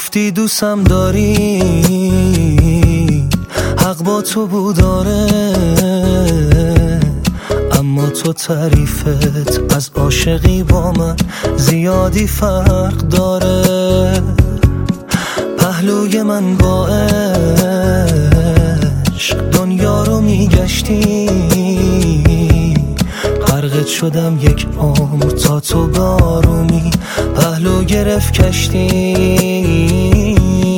گفتی دوستم داری، حق با تو بوداره، اما تو تعریفت از عاشقی با من زیادی فرق داره. پهلوی من با عشق دنیا رو میگشتی، غرقت شدم یک عمر تا تو بارومی پهلو گرفت کشتی.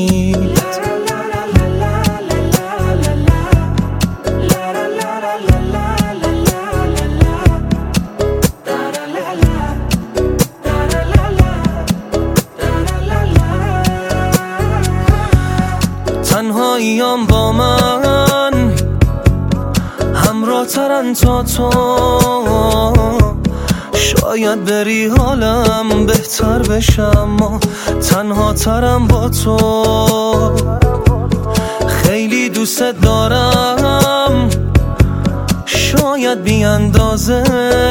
تنهاییام با من همراه ترن تا تو، شاید بری حالم بهتر بشم، اما تنها ترم با تو. خیلی دوست دارم، شاید بی اندازه،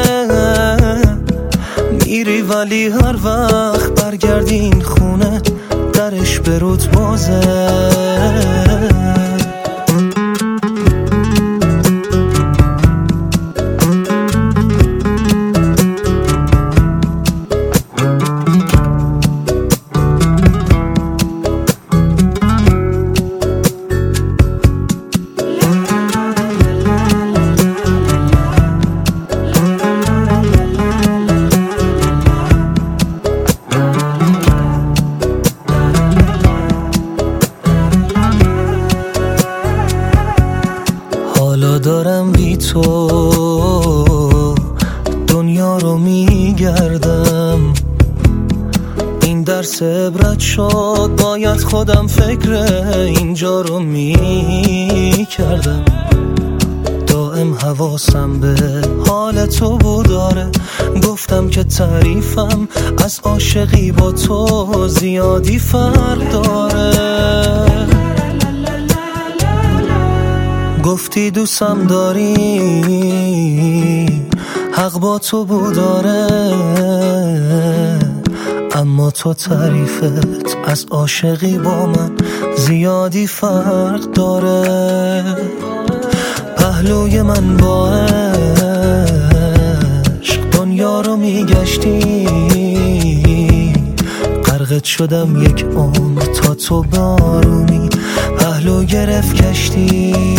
میری ولی هر وقت برگردی این خونه درش برود بازه. حالا دارم بی تو دنیا رو میگردم، این درس عبرت شد، باید خودم فکر اینجا رو میکردم. دائم حواسم به حال تو بوداره، گفتم که تعریفم از عاشقی با تو زیادی فرق داره. گفتی دوستم داری، حق با تو بوداره، اما تو تعریفت از عاشقی با من زیادی فرق داره. پهلوی من با عشق دنیا رو میگشتی، غرقت شدم یک عمر تا تو بارومی پهلو گرفت کشتی.